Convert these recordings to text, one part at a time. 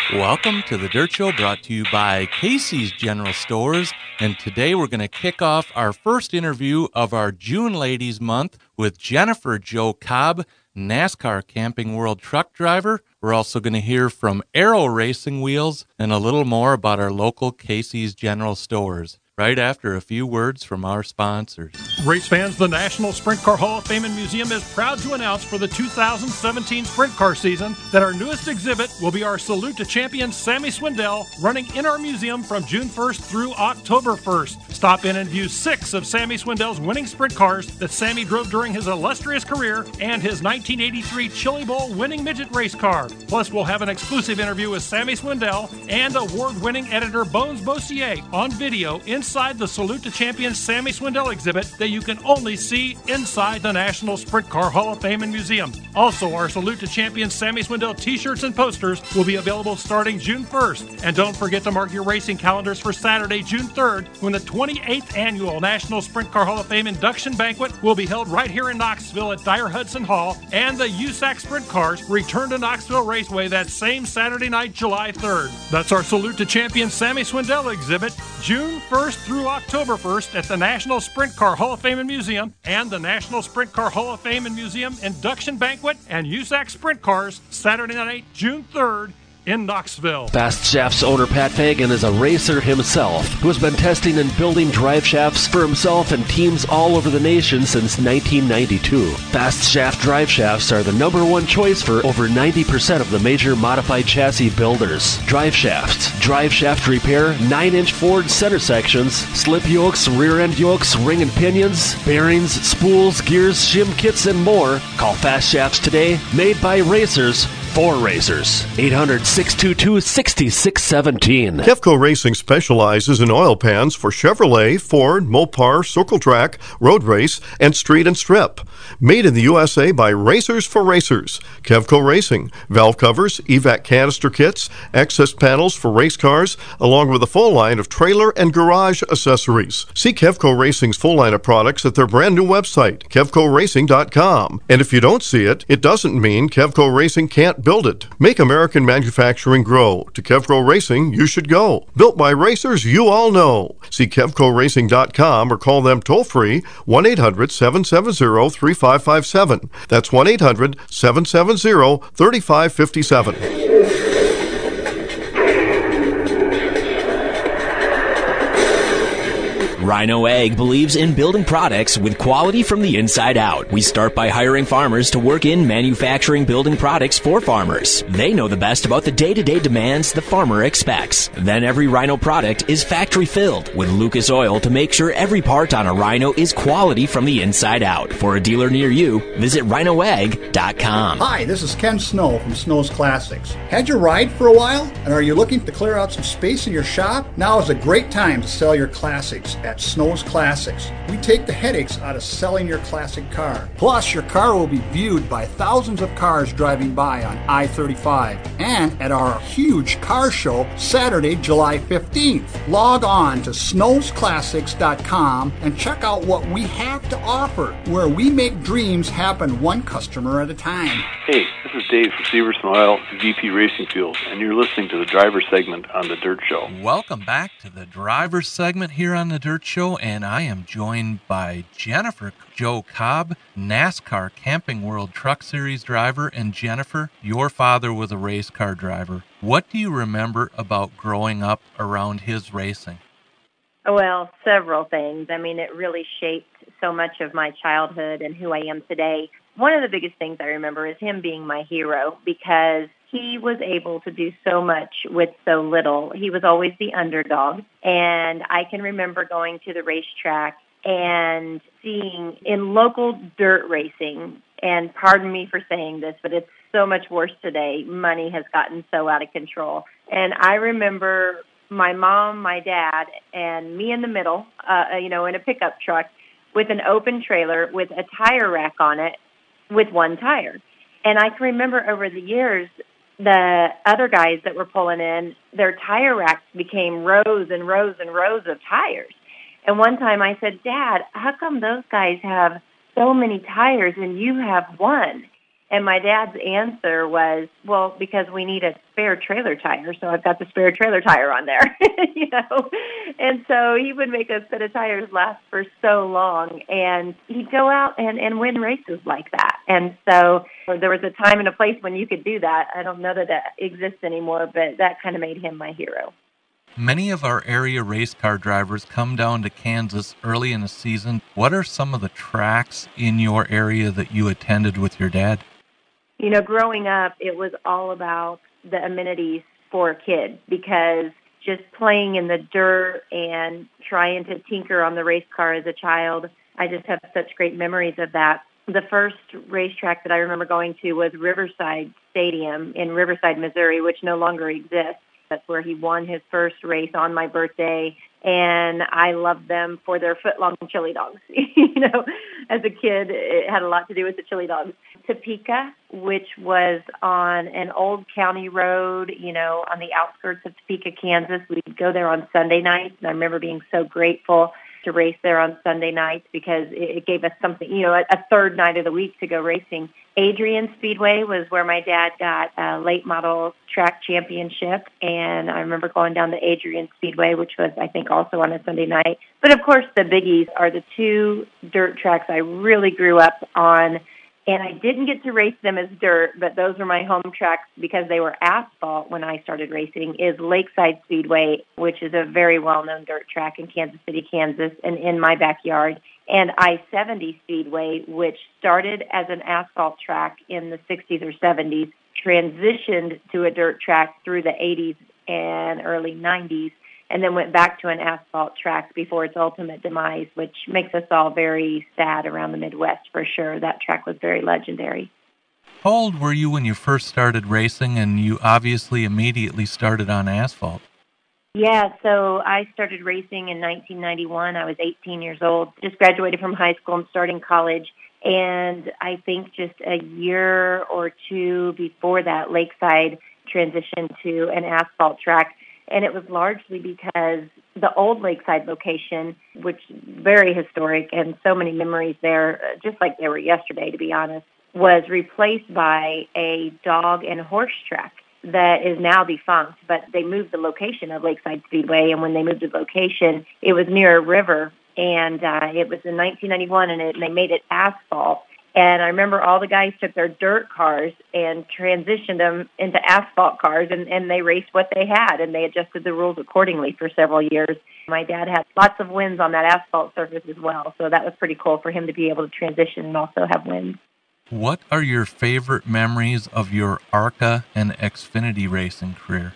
Welcome to the Dirt Show, brought to you by Casey's General Stores. And today we're going to kick off our first interview of our June Ladies Month with Jennifer Jo Cobb, NASCAR Camping World truck driver. We're also going to hear from Aero Racing Wheels and a little more about our local Casey's General Stores, right after a few words from our sponsors. Race fans, the National Sprint Car Hall of Fame and Museum is proud to announce for the 2017 Sprint Car season that our newest exhibit will be our Salute to Champion Sammy Swindell, running in our museum from June 1st through October 1st. Stop in and view 6 of Sammy Swindell's winning sprint cars that Sammy drove during his illustrious career and his 1983 Chili Bowl winning midget race car. Plus, we'll have an exclusive interview with Sammy Swindell and award-winning editor Bones Bossier on video inside the Salute to Champion Sammy Swindell exhibit that you can only see inside the National Sprint Car Hall of Fame and Museum. Also, our Salute to Champion Sammy Swindell t-shirts and posters will be available starting June 1st. And don't forget to mark your racing calendars for Saturday, June 3rd, when the 28th Annual National Sprint Car Hall of Fame Induction Banquet will be held right here in Knoxville at Dyer Hudson Hall, and the USAC Sprint Cars return to Knoxville Raceway that same Saturday night, July 3rd. That's our Salute to Champion Sammy Swindell exhibit, June 1st through October 1st at the National Sprint Car Hall of Fame and Museum and the National Sprint Car Hall of Fame and Museum Induction Banquet and USAC Sprint Cars, Saturday night, June 3rd, in Knoxville. Fast Shafts owner Pat Fagan is a racer himself who has been testing and building drive shafts for himself and teams all over the nation since 1992. Fast Shaft drive shafts are the #1 choice for over 90% of the major modified chassis builders. Drive shafts, drive shaft repair, 9-inch Ford center sections, slip yokes, rear end yokes, ring and pinions, bearings, spools, gears, shim kits, and more. Call Fast Shafts today, made by racers for racers. 800-622-6617. Kevco Racing specializes in oil pans for Chevrolet, Ford, Mopar, Circle Track, Road Race, and Street and Strip. Made in the USA by Racers for Racers. Kevco Racing. Valve covers, evac canister kits, access panels for race cars, along with a full line of trailer and garage accessories. See Kevco Racing's full line of products at their brand new website, KevcoRacing.com. And if you don't see it, it doesn't mean Kevco Racing can't build it. Make American manufacturing grow. To Kevco Racing, you should go. Built by racers you all know. See KevcoRacing.com or call them toll-free 1-800-770-3557. That's 1-800-770-3557. Rhino Ag believes in building products with quality from the inside out. We start by hiring farmers to work in manufacturing building products for farmers. They know the best about the day-to-day demands the farmer expects. Then every Rhino product is factory filled with Lucas Oil to make sure every part on a Rhino is quality from the inside out. For a dealer near you, visit rhinoag.com. Hi, this is Ken Snow from Snow's Classics. Had your ride for a while, and are you looking to clear out some space in your shop? Now is a great time to sell your classics at Snow's Classics. We take the headaches out of selling your classic car. Plus, your car will be viewed by thousands of cars driving by on I-35 and at our huge car show Saturday, July 15th. Log on to snowsclassics.com and check out what we have to offer, where we make dreams happen one customer at a time. Hey, this is Dave from Seaver Smile, VP Racing Fuels, and you're listening to the driver segment on The Dirt Show. Welcome back to the driver segment here on The Dirt Show, and I am joined by Jennifer Jo Cobb, NASCAR Camping World Truck Series driver. And Jennifer, your father was a race car driver. What do you remember about growing up around his racing? Well, several things. I mean, it really shaped so much of my childhood and who I am today. One of the biggest things I remember is him being my hero, because he was able to do so much with so little. He was always the underdog. And I can remember going to the racetrack and seeing in local dirt racing, and pardon me for saying this, but it's so much worse today. Money has gotten so out of control. And I remember my mom, my dad, and me in the middle, in a pickup truck with an open trailer with a tire rack on it with one tire. And I can remember over the years, the other guys that were pulling in, their tire racks became rows and rows and rows of tires. And one time I said, Dad, how come those guys have so many tires and you have one? And my dad's answer was, well, because we need a spare trailer tire, so I've got the spare trailer tire on there, And so he would make a set of tires last for so long, and he'd go out and win races like that. And so there was a time and a place when you could do that. I don't know that exists anymore, but that kind of made him my hero. Many of our area race car drivers come down to Kansas early in the season. What are some of the tracks in your area that you attended with your dad? Growing up, it was all about the amenities for a kid, because just playing in the dirt and trying to tinker on the race car as a child, I just have such great memories of that. The first racetrack that I remember going to was Riverside Stadium in Riverside, Missouri, which no longer exists. That's where he won his first race on my birthday, and I loved them for their foot-long chili dogs. As a kid, it had a lot to do with the chili dogs. Topeka, which was on an old county road, on the outskirts of Topeka, Kansas. We'd go there on Sunday nights, and I remember being so grateful to race there on Sunday nights because it gave us something, a third night of the week to go racing. Adrian Speedway was where my dad got a late model track championship, and I remember going down to Adrian Speedway, which was, I think, also on a Sunday night. But, of course, the biggies are the two dirt tracks I really grew up on, and I didn't get to race them as dirt, but those were my home tracks because they were asphalt when I started racing, is Lakeside Speedway, which is a very well-known dirt track in Kansas City, Kansas, and in my backyard, and I-70 Speedway, which started as an asphalt track in the 60s or 70s, transitioned to a dirt track through the 80s and early 90s, and then went back to an asphalt track before its ultimate demise, which makes us all very sad around the Midwest for sure. That track was very legendary. How old were you when you first started racing, and you obviously immediately started on asphalt? Yeah, so I started racing in 1991. I was 18 years old, just graduated from high school and starting college. And I think just a year or two before that, Lakeside transitioned to an asphalt track. And it was largely because the old Lakeside location, which is very historic and so many memories there, just like they were yesterday, to be honest, was replaced by a dog and horse track that is now defunct, but they moved the location of Lakeside Speedway, and when they moved the location, it was near a river, and it was in 1991, and they made it asphalt. And I remember all the guys took their dirt cars and transitioned them into asphalt cars, and they raced what they had, and they adjusted the rules accordingly for several years. My dad had lots of wins on that asphalt surface as well, so that was pretty cool for him to be able to transition and also have wins. What are your favorite memories of your ARCA and Xfinity racing career?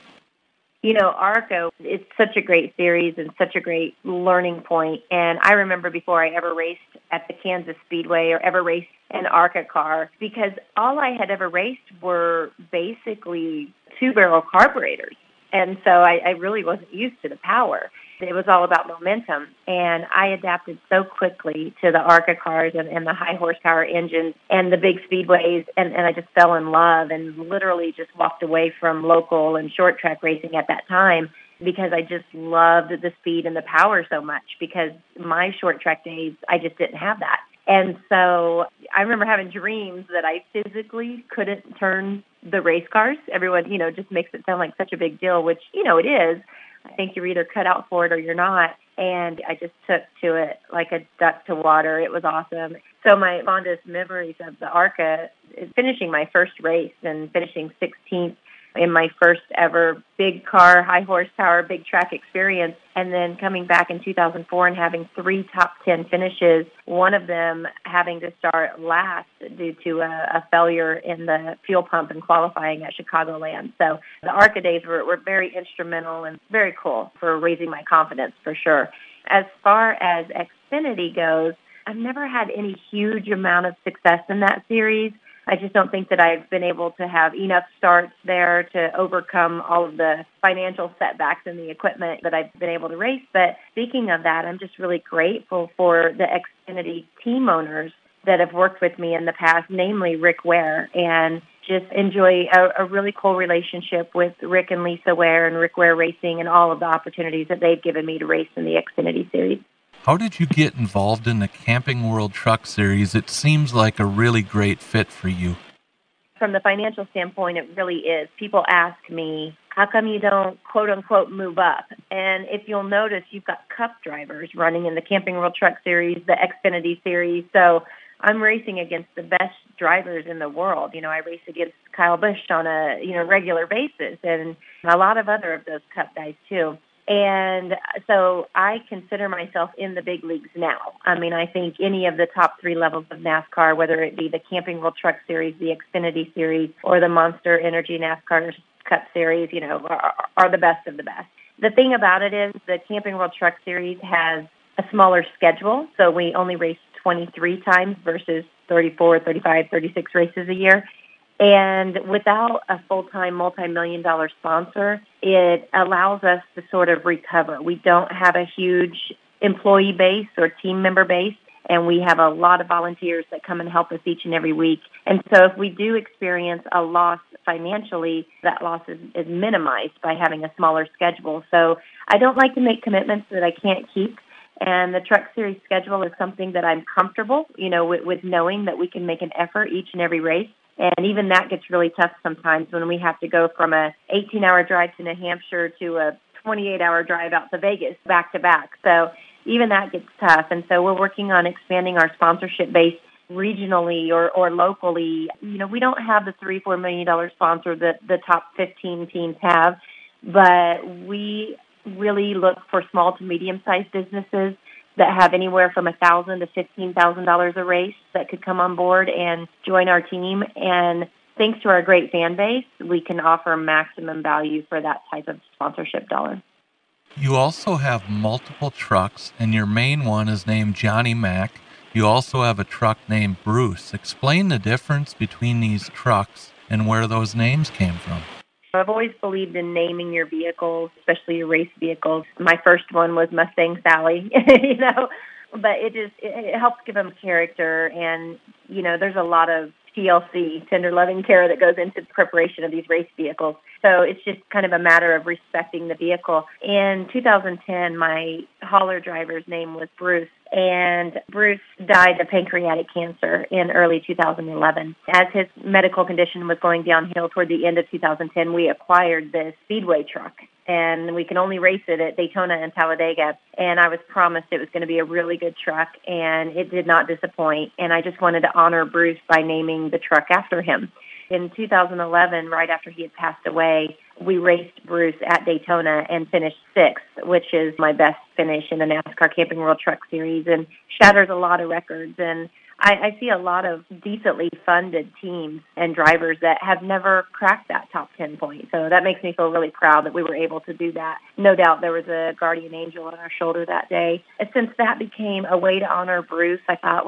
ARCA, it's such a great series and such a great learning point. And I remember before I ever raced at the Kansas Speedway or ever raced an ARCA car, because all I had ever raced were basically two-barrel carburetors. And so I really wasn't used to the power. It was all about momentum. And I adapted so quickly to the ARCA cars and the high horsepower engines and the big speedways. And I just fell in love and literally just walked away from local and short track racing at that time because I just loved the speed and the power so much, because my short track days, I just didn't have that. And so I remember having dreams that I physically couldn't turn the race cars. Everyone, just makes it sound like such a big deal, which, it is. I think you're either cut out for it or you're not. And I just took to it like a duck to water. It was awesome. So my fondest memories of the ARCA is finishing my first race and finishing 16th in my first ever big car, high horsepower, big track experience, and then coming back in 2004 and having 3 top 10 finishes, one of them having to start last due to a failure in the fuel pump and qualifying at Chicagoland. So the ARCA days were very instrumental and very cool for raising my confidence for sure. As far as Xfinity goes, I've never had any huge amount of success in that series. I just don't think that I've been able to have enough starts there to overcome all of the financial setbacks in the equipment that I've been able to race. But speaking of that, I'm just really grateful for the Xfinity team owners that have worked with me in the past, namely Rick Ware, and just enjoy a really cool relationship with Rick and Lisa Ware and Rick Ware Racing and all of the opportunities that they've given me to race in the Xfinity series. How did you get involved in the Camping World Truck Series? It seems like a really great fit for you. from the financial standpoint, it really is. People ask me, how come you don't, quote unquote, move up? And if you'll notice, you've got Cup drivers running in the Camping World Truck Series, the Xfinity Series. So I'm racing against the best drivers in the world. I race against Kyle Busch on a regular basis, and a lot of other of those Cup guys too. And so I consider myself in the big leagues now. I mean, I think any of the top 3 levels of NASCAR, whether it be the Camping World Truck Series, the Xfinity Series, or the Monster Energy NASCAR Cup Series, are the best of the best. The thing about it is the Camping World Truck Series has a smaller schedule, so we only race 23 times versus 34, 35, 36 races a year. And without a full-time multi-million-dollar sponsor, it allows us to sort of recover. We don't have a huge employee base or team member base, and we have a lot of volunteers that come and help us each and every week. And so if we do experience a loss financially, that loss is minimized by having a smaller schedule. So I don't like to make commitments that I can't keep. And the Truck Series schedule is something that I'm comfortable, with knowing that we can make an effort each and every race. And even that gets really tough sometimes when we have to go from a 18-hour drive to New Hampshire to a 28-hour drive out to Vegas back to back. So even that gets tough. And so we're working on expanding our sponsorship base regionally or locally. We don't have the $3-4 million sponsor that the top 15 teams have, but we really look for small to medium-sized businesses that have anywhere from $1,000 to $15,000 a race that could come on board and join our team. And thanks to our great fan base, we can offer maximum value for that type of sponsorship dollar. You also have multiple trucks, and your main one is named Johnny Mac. You also have a truck named Bruce. Explain the difference between these trucks and where those names came from. I've always believed in naming your vehicles, especially your race vehicles. My first one was Mustang Sally, but it helps give them character. And, there's a lot of TLC, tender loving care, that goes into the preparation of these race vehicles. So it's just kind of a matter of respecting the vehicle. In 2010, my hauler driver's name was Bruce, and Bruce died of pancreatic cancer in early 2011. As his medical condition was going downhill toward the end of 2010, we acquired this Speedway truck, and we can only race it at Daytona and Talladega. And I was promised it was going to be a really good truck, and it did not disappoint. And I just wanted to honor Bruce by naming the truck after him. In 2011, right after he had passed away, we raced Bruce at Daytona and finished 6th, which is my best finish in the NASCAR Camping World Truck Series, and shatters a lot of records. And I see a lot of decently funded teams and drivers that have never cracked that top 10 point. So that makes me feel really proud that we were able to do that. No doubt there was a guardian angel on our shoulder that day. And since that became a way to honor Bruce, I thought,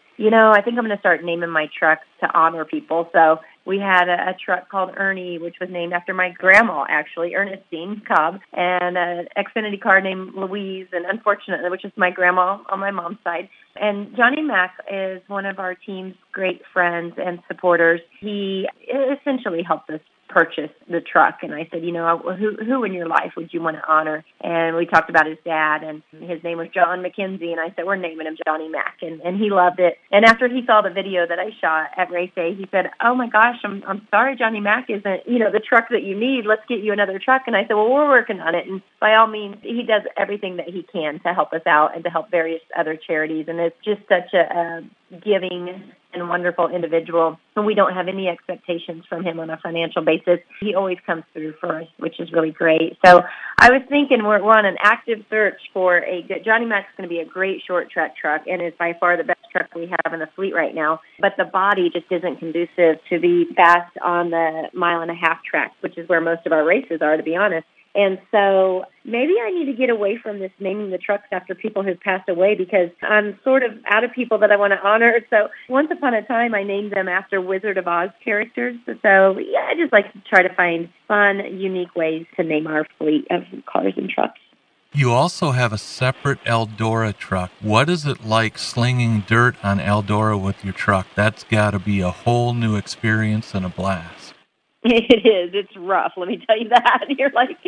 I think I'm going to start naming my trucks to honor people. So we had a truck called Ernie, which was named after my grandma, actually, Ernestine Cobb, and an Xfinity car named Louise, and unfortunately, which is my grandma on my mom's side. And Johnny Mac is one of our team's great friends and supporters. He essentially helped us purchase the truck, and I said, who in your life would you want to honor? And we talked about his dad, and his name was John McKenzie, and I said, we're naming him Johnny Mac, and he loved it. And after he saw the video that I shot at race day, he said, oh my gosh, I'm sorry Johnny Mac isn't, the truck that you need. Let's get you another truck. And I said, well, we're working on it. And by all means, he does everything that he can to help us out and to help various other charities. And it's just such a giving and wonderful individual, and we don't have any expectations from him on a financial basis. He always comes through for us, which is really great. So I was thinking we're on an active search for a good, Johnny Mac's going to be a great short track truck and is by far the best truck we have in the fleet right now, but the body just isn't conducive to be fast on the 1.5-mile track, which is where most of our races are, to be honest. And so maybe I need to get away from this naming the trucks after people who've passed away, because I'm sort of out of people that I want to honor. So once upon a time, I named them after Wizard of Oz characters. So yeah, I just like to try to find fun, unique ways to name our fleet of cars and trucks. You also have a separate Eldora truck. What is it like slinging dirt on Eldora with your truck? That's got to be a whole new experience and a blast. It is. It's rough. Let me tell you that. You're like,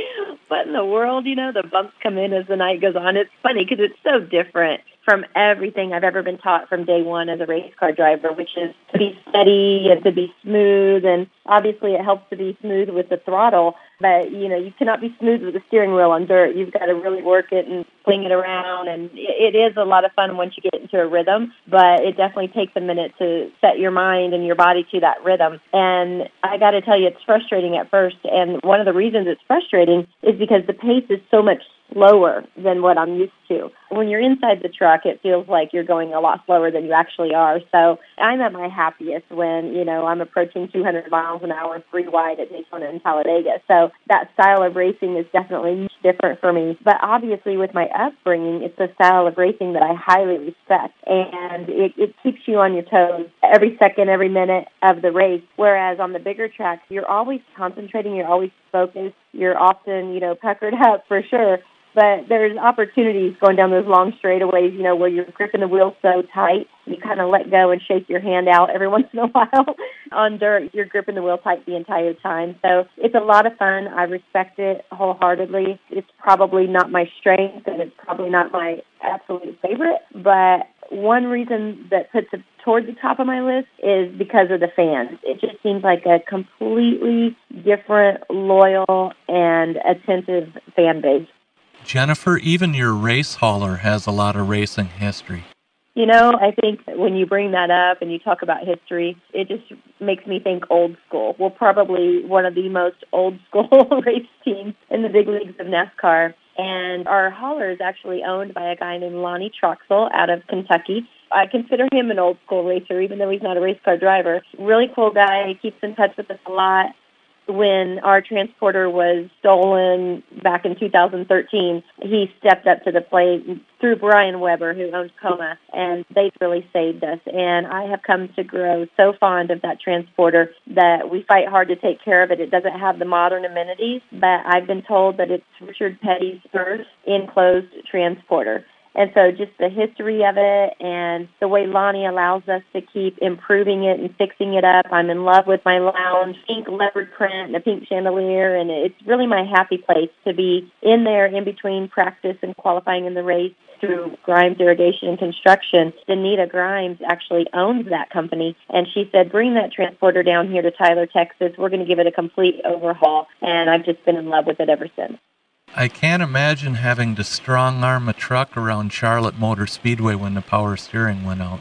what in the world? The bumps come in as the night goes on. It's funny because it's so different from everything I've ever been taught from day one as a race car driver, which is to be steady and to be smooth. And obviously it helps to be smooth with the throttle, but you cannot be smooth with the steering wheel on dirt. You've got to really work it and swing it around. And it is a lot of fun once you get into a rhythm, but it definitely takes a minute to set your mind and your body to that rhythm. And I got to tell you, it's frustrating at first. And one of the reasons it's frustrating is because the pace is so much slower than what I'm used to. When you're inside the truck, it feels like you're going a lot slower than you actually are. So I'm at my happiest when, I'm approaching 200 miles an hour, 3 wide at Daytona and Talladega. So that style of racing is definitely different for me. But obviously with my upbringing, it's a style of racing that I highly respect. And it keeps you on your toes every second, every minute of the race. Whereas on the bigger tracks, you're always concentrating, you're always focused, you're often, puckered up for sure. But there's opportunities going down those long straightaways, where you're gripping the wheel so tight, you kind of let go and shake your hand out every once in a while. On dirt, you're gripping the wheel tight the entire time. So it's a lot of fun. I respect it wholeheartedly. It's probably not my strength, and it's probably not my absolute favorite. But one reason that puts it toward the top of my list is because of the fans. It just seems like a completely different, loyal, and attentive fan base. Jennifer, even your race hauler has a lot of racing history. I think when you bring that up and you talk about history, it just makes me think old school. We're probably one of the most old school race teams in the big leagues of NASCAR. And our hauler is actually owned by a guy named Lonnie Troxel out of Kentucky. I consider him an old school racer, even though he's not a race car driver. Really cool guy. He keeps in touch with us a lot. When our transporter was stolen back in 2013, he stepped up to the plate through Brian Weber, who owns Coma, and they really saved us. And I have come to grow so fond of that transporter that we fight hard to take care of it. It doesn't have the modern amenities, but I've been told that it's Richard Petty's first enclosed transporter. And so just the history of it and the way Lonnie allows us to keep improving it and fixing it up. I'm in love with my lounge, pink leopard print and a pink chandelier, and it's really my happy place to be in there in between practice and qualifying in the race through Grimes Irrigation and Construction. Danita Grimes actually owns that company, and she said, bring that transporter down here to Tyler, Texas. We're going to give it a complete overhaul, and I've just been in love with it ever since. I can't imagine having to strong-arm a truck around Charlotte Motor Speedway when the power steering went out.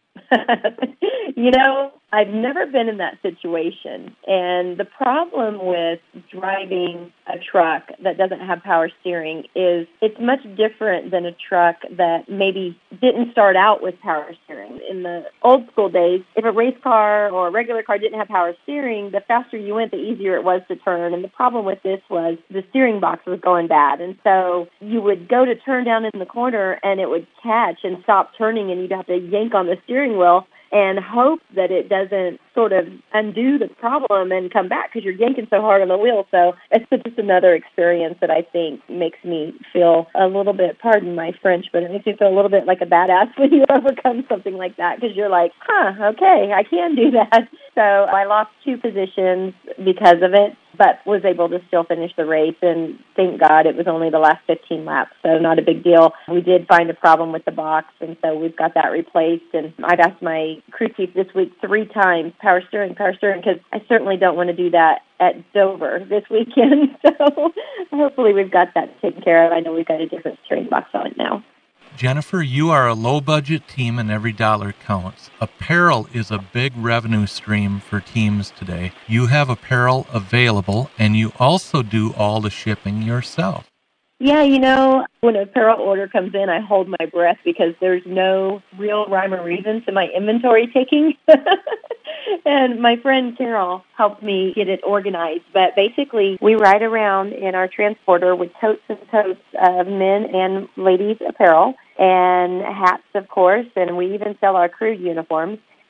I've never been in that situation. And the problem with driving a truck that doesn't have power steering is it's much different than a truck that maybe didn't start out with power steering. In the old school days, if a race car or a regular car didn't have power steering, the faster you went, the easier it was to turn. And the problem with this was the steering box was going bad. And so you would go to turn down in the corner and it would catch and stop turning, and you'd have to yank on the steering wheel and hope that it doesn't sort of undo the problem and come back because you're yanking so hard on the wheel. So it's just another experience that I think makes me feel a little bit, pardon my French, but it makes me feel a little bit like a badass when you overcome something like that because you're like, okay, I can do that. So I lost 2 positions because of it, but was able to still finish the race, and thank God it was only the last 15 laps, so not a big deal. We did find a problem with the box, and so we've got that replaced, and I've asked my crew chief this week 3 times, power steering, because I certainly don't want to do that at Dover this weekend, so hopefully we've got that taken care of. I know we've got a different steering box on it now. Jennifer, you are a low-budget team and every dollar counts. Apparel is a big revenue stream for teams today. You have apparel available, and you also do all the shipping yourself. Yeah, when an apparel order comes in, I hold my breath because there's no real rhyme or reason to my inventory taking. And my friend Carol helped me get it organized. But basically, we ride around in our transporter with totes and totes of men and ladies apparel and hats, of course, and we even sell our crew uniforms.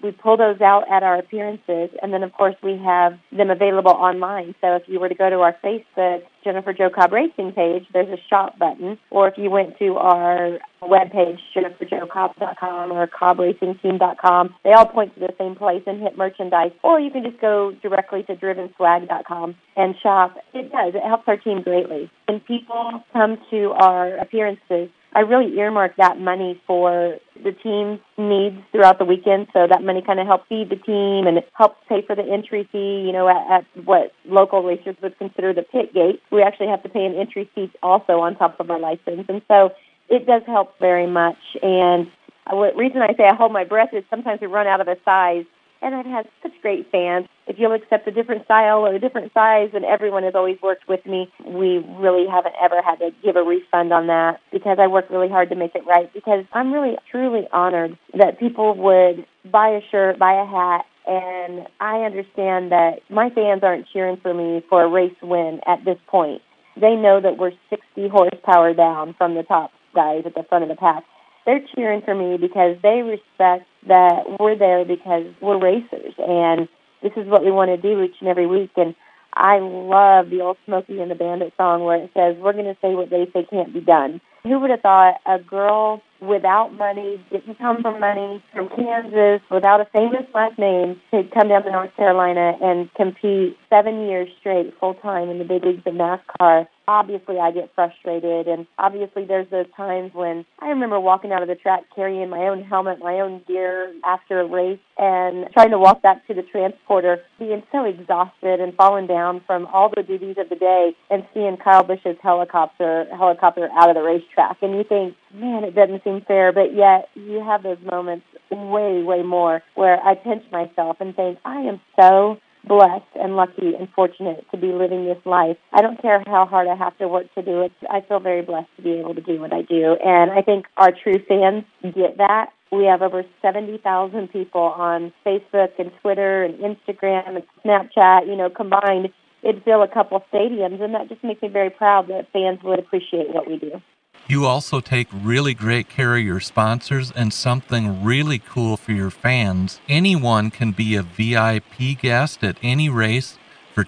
we pull those out at our appearances, and then, of course, we have them available online. So if you were to go to our Facebook Jennifer Jo Cobb Racing page, there's a shop button. Or if you went to our webpage, jenniferjocobb.com or cobbracingteam.com, they all point to the same place and hit merchandise. Or you can just go directly to drivenswag.com and shop. It does. It helps our team greatly. When people come to our appearances, I really earmark that money for the team's needs throughout the weekend, so that money kind of helps feed the team, and it helps pay for the entry fee, at what local racers would consider the pit gate. We actually have to pay an entry fee also on top of our license, and so it does help very much. And the reason I say I hold my breath is sometimes we run out of a size, and I've had such great fans. If you'll accept a different style or a different size, and everyone has always worked with me, we really haven't ever had to give a refund on that because I work really hard to make it right, because I'm really, truly honored that people would buy a shirt, buy a hat, and I understand that my fans aren't cheering for me for a race win at this point. They know that we're 60 horsepower down from the top guys at the front of the pack. They're cheering for me because they respect that we're there because we're racers, and this is what we want to do each and every week. And I love the old Smokey and the Bandit song where it says, we're going to say what they say can't be done. Who would have thought a girl without money, didn't come from money, from Kansas, without a famous last name, could come down to North Carolina and compete 7 years straight full-time in the big leagues of NASCAR? Obviously, I get frustrated, and obviously there's those times when I remember walking out of the track carrying my own helmet, my own gear after a race, and trying to walk back to the transporter, being so exhausted and falling down from all the duties of the day, and seeing Kyle Busch's helicopter out of the racetrack. And you think, man, it doesn't seem fair, but yet you have those moments way, way more where I pinch myself and think, I am so blessed and lucky and fortunate to be living this life. I don't care how hard I have to work to do it. I feel very blessed to be able to do what I do. And I think our true fans get that. We have over 70,000 people on Facebook and Twitter and Instagram and Snapchat, combined. It'd fill a couple stadiums, and that just makes me very proud that fans would appreciate what we do. You also take really great care of your sponsors, and something really cool for your fans. Anyone can be a VIP guest at any race for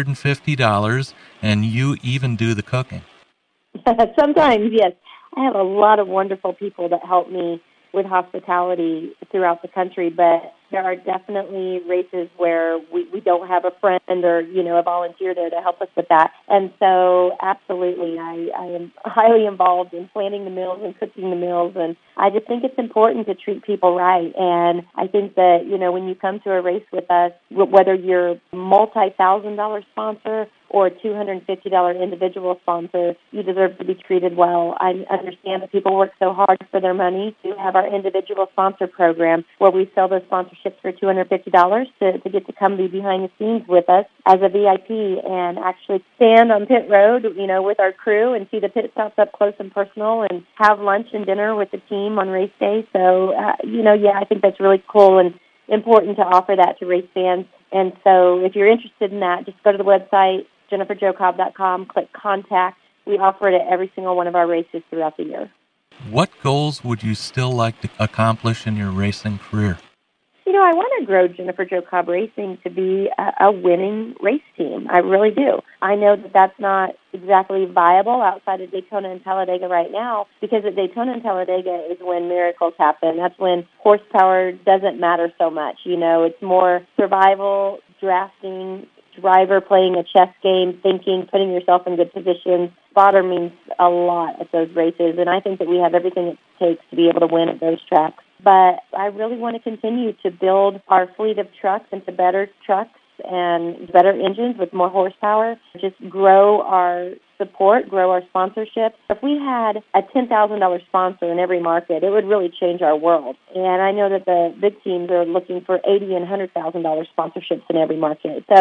$250, and you even do the cooking. Sometimes, yes. I have a lot of wonderful people that help me with hospitality throughout the country, but there are definitely races where we don't have a friend or, a volunteer there to help us with that. And so, absolutely, I am highly involved in planning the meals and cooking the meals, and I just think it's important to treat people right. And I think that, when you come to a race with us, whether you're a multi-$1,000 sponsor or a $250 individual sponsor, you deserve to be treated well. I understand that people work so hard for their money. We have our individual sponsor program where we sell those sponsorships for $250 to get to come be behind the scenes with us as a VIP and actually stand on pit road, with our crew and see the pit stops up close and personal and have lunch and dinner with the team on race day. So, I think that's really cool and important to offer that to race fans. And so if you're interested in that, just go to the website, jenniferjocobb.com, click Contact. We offer it at every single one of our races throughout the year. What goals would you still like to accomplish in your racing career? I want to grow Jennifer Jo Cobb Racing to be a winning race team. I really do. I know that that's not exactly viable outside of Daytona and Talladega right now, because at Daytona and Talladega is when miracles happen. That's when horsepower doesn't matter so much. It's more survival, drafting, driver playing a chess game, thinking, putting yourself in good positions. Spotter means a lot at those races, and I think that we have everything it takes to be able to win at those tracks. But I really want to continue to build our fleet of trucks into better trucks and better engines with more horsepower, just grow our support, grow our sponsorship. If we had a $10,000 sponsor in every market, it would really change our world. And I know that the big teams are looking for $80,000 and $100,000 sponsorships in every market. So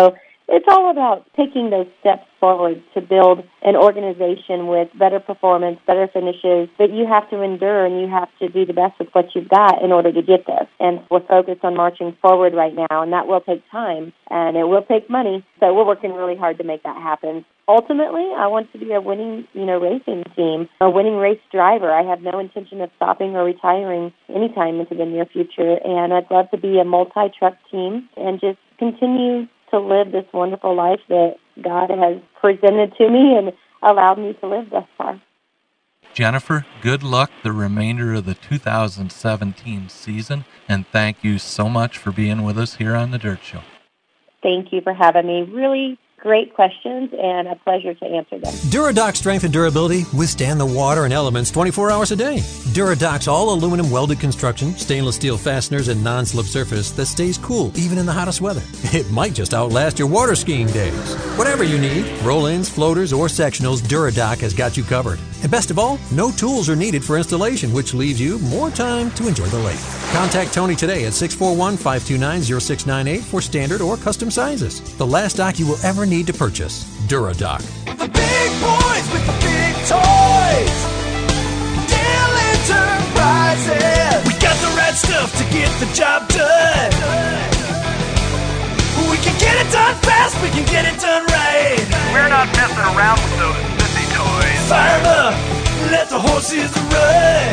it's all about taking those steps forward to build an organization with better performance, better finishes, but you have to endure and you have to do the best with what you've got in order to get there. And we're focused on marching forward right now, and that will take time, and it will take money, so we're working really hard to make that happen. Ultimately, I want to be a winning, racing team, a winning race driver. I have no intention of stopping or retiring anytime into the near future, and I'd love to be a multi-truck team and just continue to live this wonderful life that God has presented to me and allowed me to live thus far. Jennifer, good luck the remainder of the 2017 season, and thank you so much for being with us here on The Dirt Show. Thank you for having me. Really great questions and a pleasure to answer them. Duradox strength and durability withstand the water and elements 24 hours a day. Duradox all aluminum welded construction, stainless steel fasteners, and non-slip surface that stays cool even in the hottest weather. It might just outlast your water skiing days. Whatever you need, roll-ins, floaters, or sectionals, Duradox has got you covered. And best of all, no tools are needed for installation, which leaves you more time to enjoy the lake. Contact Tony today at 641-529-0698 for standard or custom sizes. The last dock you will ever need to purchase. Duradox. The big boys with the big toys. Dale Enterprises. We got the right stuff to get the job done. We can get it done fast, we can get it done right. We're not messing around with those sissy toys. Fire up, let the horses run.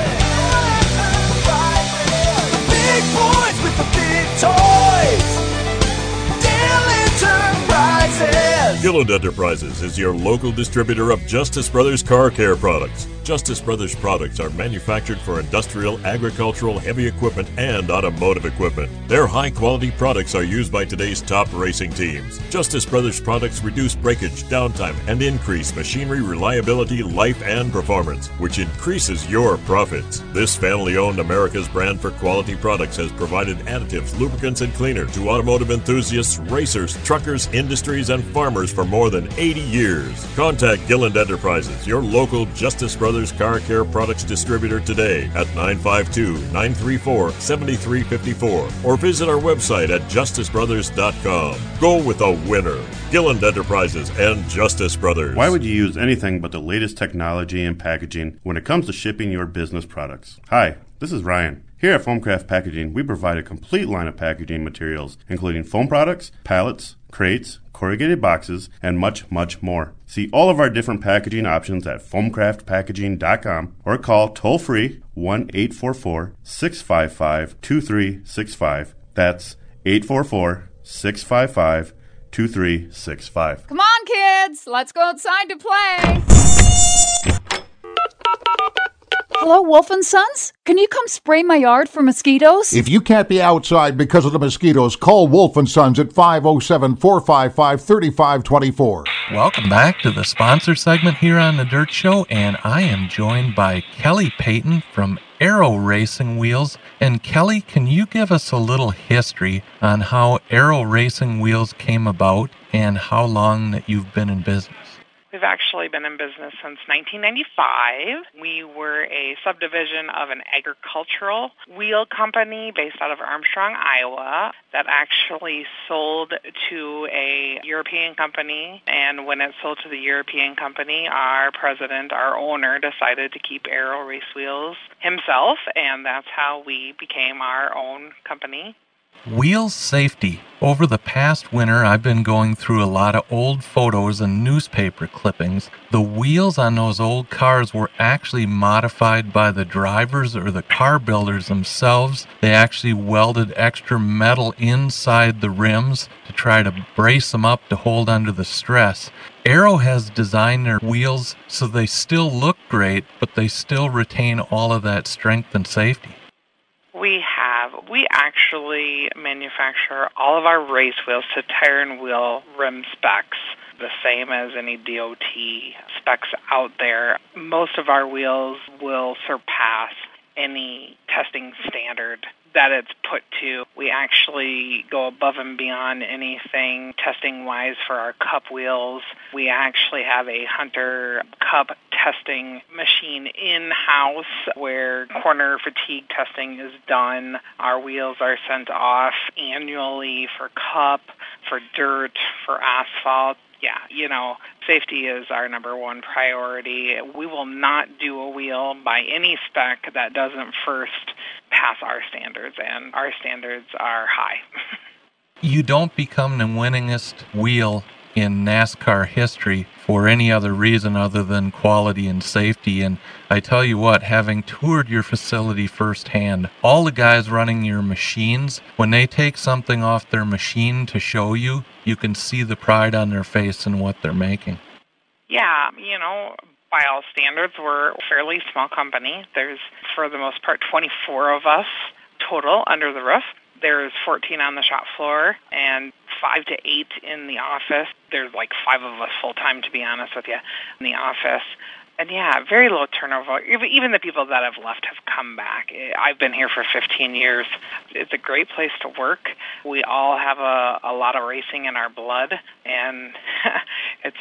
The big boys with the big toys. Dale Enterprises. Gilland Enterprises is your local distributor of Justice Brothers Car Care products. Justice Brothers products are manufactured for industrial, agricultural, heavy equipment, and automotive equipment. Their high-quality products are used by today's top racing teams. Justice Brothers products reduce breakage, downtime, and increase machinery reliability, life, and performance, which increases your profits. This family-owned America's brand for quality products has provided additives, lubricants, and cleaners to automotive enthusiasts, racers, truckers, industries, and farmers for more than 80 years. Contact Gilland Enterprises, your local Justice Brothers Car Care Products distributor today at 952-934-7354 or visit our website at justicebrothers.com. Go with a winner. Gilland Enterprises and Justice Brothers. Why would you use anything but the latest technology and packaging when it comes to shipping your business products? Hi, this is Ryan. Here at Foamcraft Packaging, we provide a complete line of packaging materials, including foam products, pallets, crates, corrugated boxes, and much, much more. See all of our different packaging options at foamcraftpackaging.com or call toll-free 1-844-655-2365. That's 844-655-2365. Come on, kids! Let's go outside to play! Hello, Wolf & Sons? Can you come spray my yard for mosquitoes? If you can't be outside because of the mosquitoes, call Wolf & Sons at 507-455-3524. Welcome back to the sponsor segment here on The Dirt Show, and I am joined by Kelly Payton from Aero Racing Wheels. And Kelly, can you give us a little history on how Aero Racing Wheels came about and how long that you've been in business? We've actually been in business since 1995. We were a subdivision of an agricultural wheel company based out of Armstrong, Iowa, that actually sold to a European company. And when it sold to the European company, our president, our owner, decided to keep Aero Race Wheels himself, and that's how we became our own company. Wheels safety. Over the past winter, I've been going through a lot of old photos and newspaper clippings. The wheels on those old cars were actually modified by the drivers or the car builders themselves. They actually welded extra metal inside the rims to try to brace them up to hold under the stress. Aero has designed their wheels so they still look great, but they still retain all of that strength and safety. We actually manufacture all of our race wheels to tire and wheel rim specs, the same as any DOT specs out there. Most of our wheels will surpass any testing standard that it's put to. We actually go above and beyond anything testing-wise for our cup wheels. We actually have a Hunter Cup testing machine in-house where corner fatigue testing is done. Our wheels are sent off annually for Cup. for dirt, for asphalt. Yeah, safety is our number one priority. We will not do a wheel by any spec that doesn't first pass our standards, and our standards are high. You don't become the winningest wheel in NASCAR history for any other reason other than quality and safety. And I tell you what, having toured your facility firsthand, all the guys running your machines, when they take something off their machine to show you, you can see the pride on their face in what they're making. Yeah, by all standards, we're a fairly small company. There's, for the most part, 24 of us total under the roof. There's 14 on the shop floor and 5 to 8 in the office. There's like 5 of us full-time, to be honest with you, in the office. And yeah, very low turnover. Even the people that have left have come back. I've been here for 15 years. It's a great place to work. We all have a lot of racing in our blood, and it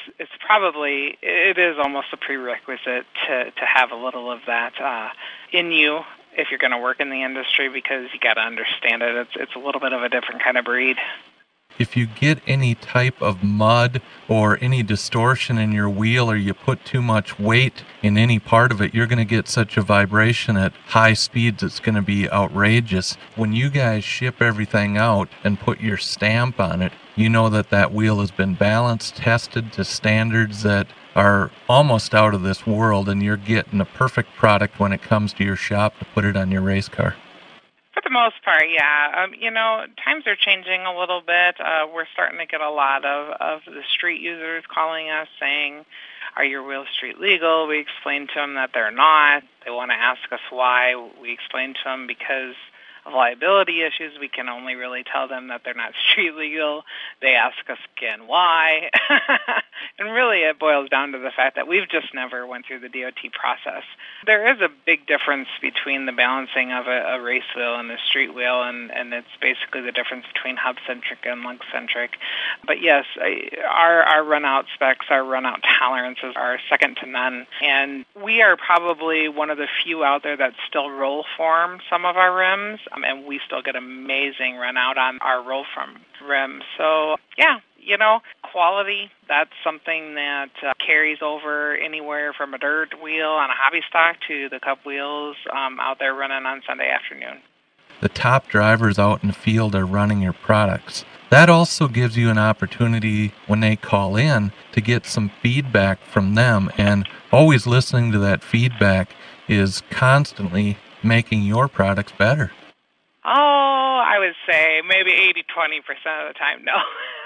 is almost a prerequisite to have a little of that in you if you're going to work in the industry, because you got to understand it. It's a little bit of a different kind of breed. If you get any type of mud or any distortion in your wheel, or you put too much weight in any part of it, you're going to get such a vibration at high speeds it's going to be outrageous. When you guys ship everything out and put your stamp on it, you know that wheel has been balanced, tested to standards that are almost out of this world, and you're getting a perfect product when it comes to your shop to put it on your race car. For the most part, yeah. Times are changing a little bit. We're starting to get a lot of the street users calling us saying, are your wheels street legal? We explain to them that they're not. They want to ask us why. We explain to them because of liability issues, we can only really tell them that they're not street legal. They ask us again why. And really it boils down to the fact that we've just never went through the DOT process. There is a big difference between the balancing of a race wheel and a street wheel, and it's basically the difference between hub-centric and lug-centric. But yes, our run-out specs, our run-out tolerances are second to none. And we are probably one of the few out there that still roll form some of our rims, and we still get amazing run-out on our roll form rims. So, yeah. Quality, that's something that carries over anywhere from a dirt wheel on a hobby stock to the cup wheels out there running on Sunday afternoon. The top drivers out in the field are running your products. That also gives you an opportunity when they call in to get some feedback from them, and always listening to that feedback is constantly making your products better. Oh, I would say maybe 80-20% of the time, no.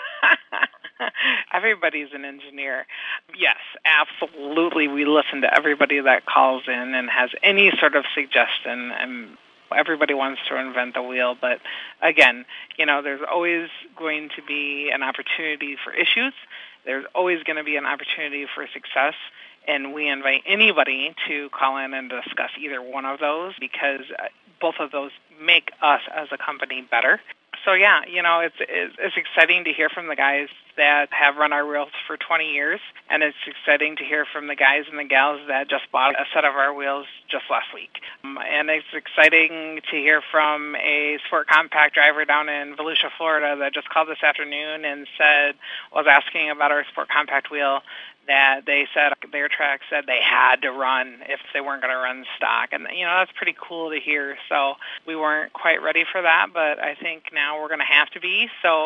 Everybody's an engineer. Yes, absolutely. We listen to everybody that calls in and has any sort of suggestion, and everybody wants to invent the wheel. But again, there's always going to be an opportunity for issues. There's always going to be an opportunity for success. And we invite anybody to call in and discuss either one of those, because both of those make us as a company better. So yeah, it's exciting to hear from the guys that have run our wheels for 20 years, and it's exciting to hear from the guys and the gals that just bought a set of our wheels just last week. And it's exciting to hear from a sport compact driver down in Volusia, Florida, that just called this afternoon and was asking about our sport compact wheel, that they said their track said they had to run if they weren't going to run stock. And, that's pretty cool to hear. So we weren't quite ready for that, but I think now we're going to have to be. So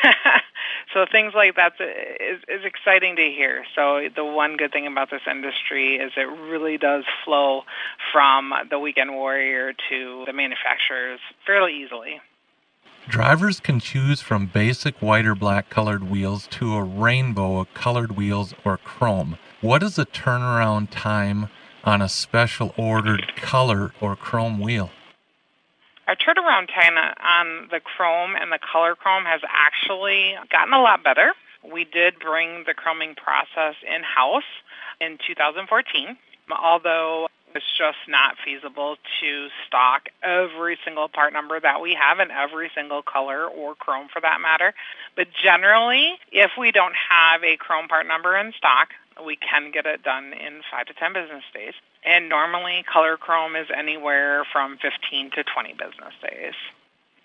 so things like that is exciting to hear. So the one good thing about this industry is it really does flow from the weekend warrior to the manufacturers fairly easily. Drivers can choose from basic white or black colored wheels to a rainbow of colored wheels or chrome. What is the turnaround time on a special ordered color or chrome wheel? Our turnaround time on the chrome and the color chrome has actually gotten a lot better. We did bring the chroming process in-house in 2014, although it's just not feasible to stock every single part number that we have in every single color or chrome for that matter. But generally, if we don't have a chrome part number in stock, we can get it done in 5 to 10 business days. And normally, color chrome is anywhere from 15 to 20 business days.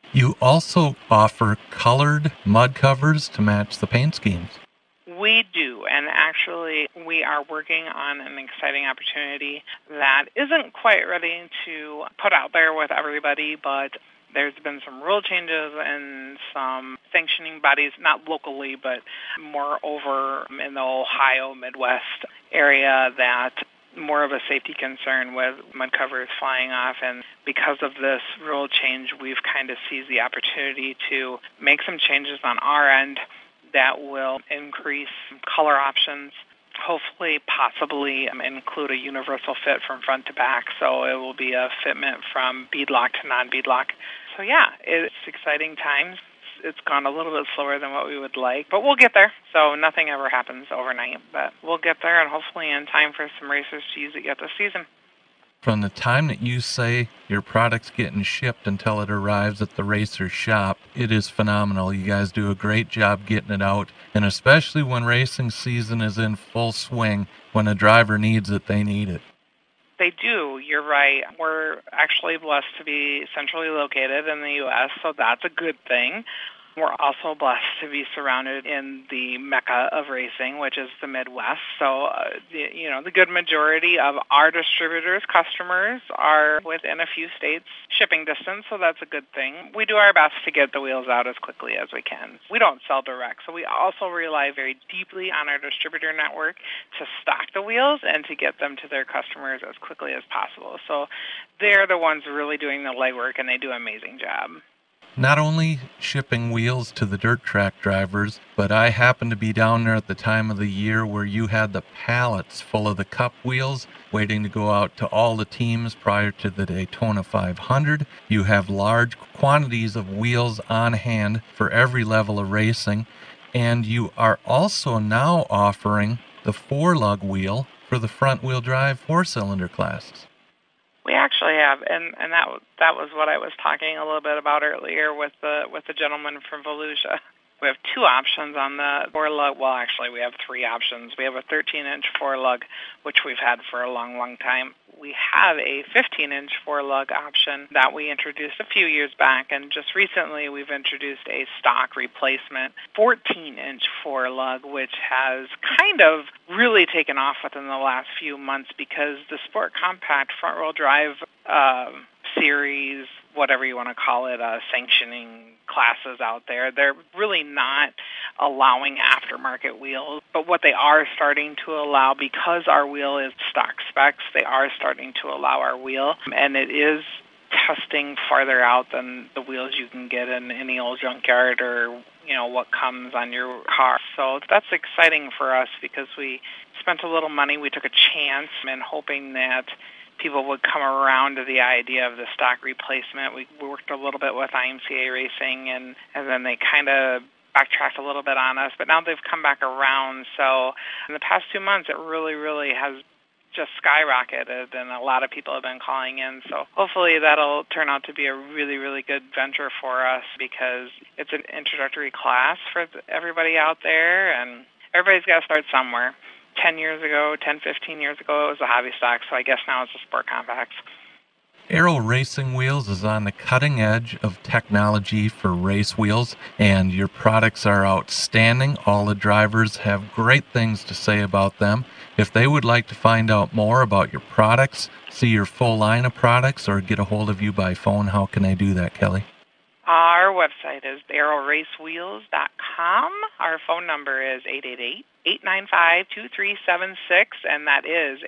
You also offer colored mud covers to match the paint schemes. We do, and actually we are working on an exciting opportunity that isn't quite ready to put out there with everybody, but there's been some rule changes and some sanctioning bodies, not locally, but more over in the Ohio Midwest area, that more of a safety concern with mud covers flying off. And because of this rule change, we've kind of seized the opportunity to make some changes on our end that will increase color options, hopefully possibly include a universal fit from front to back, so it will be a fitment from beadlock to non-beadlock. So yeah, it's exciting times. It's gone a little bit slower than what we would like, but we'll get there. So nothing ever happens overnight, but we'll get there, and hopefully in time for some racers to use it yet this season. From the time that you say your product's getting shipped until it arrives at the racer's shop, it is phenomenal. You guys do a great job getting it out, and especially when racing season is in full swing, when a driver needs it, they need it. They do. You're right. We're actually blessed to be centrally located in the U.S., so that's a good thing. We're also blessed to be surrounded in the mecca of racing, which is the Midwest. So, the good majority of our distributors' customers are within a few states shipping distance, so that's a good thing. We do our best to get the wheels out as quickly as we can. We don't sell direct, so we also rely very deeply on our distributor network to stock the wheels and to get them to their customers as quickly as possible. So they're the ones really doing the legwork, and they do an amazing job. Not only shipping wheels to the dirt track drivers, but I happened to be down there at the time of the year where you had the pallets full of the Cup wheels waiting to go out to all the teams prior to the Daytona 500. You have large quantities of wheels on hand for every level of racing, and you are also now offering the 4-lug wheel for the front-wheel drive 4-cylinder classes. We actually have, and that was what I was talking a little bit about earlier with the gentleman from Volusia. We have 2 options on the 4-lug. Well, actually, we have 3 options. We have a 13-inch 4-lug, which we've had for a long, long time. We have a 15-inch 4-lug option that we introduced a few years back, and just recently we've introduced a stock replacement 14-inch 4-lug, which has kind of really taken off within the last few months because the Sport Compact front-wheel drive series, whatever you want to call it, sanctioning classes out there, they're really not allowing aftermarket wheels. But what they are starting to allow, because our wheel is stock specs, they are starting to allow our wheel, and it is testing farther out than the wheels you can get in any old junkyard or what comes on your car. So that's exciting for us because we spent a little money. We took a chance in hoping that people would come around to the idea of the stock replacement. We worked a little bit with IMCA Racing, and then they kind of backtracked a little bit on us, but now they've come back around. So in the past 2 months, it really, really has just skyrocketed, and a lot of people have been calling in. So hopefully that'll turn out to be a really, really good venture for us because it's an introductory class for everybody out there, and everybody's got to start somewhere. 10 years ago, 10, 15 years ago, it was a hobby stock, so I guess now it's a Sport Compact. Aero Racing Wheels is on the cutting edge of technology for race wheels, and your products are outstanding. All the drivers have great things to say about them. If they would like to find out more about your products, see your full line of products, or get a hold of you by phone, how can they do that, Kelly? Our website is aeroracewheels.com. Our phone number is 888-895-2376, and that is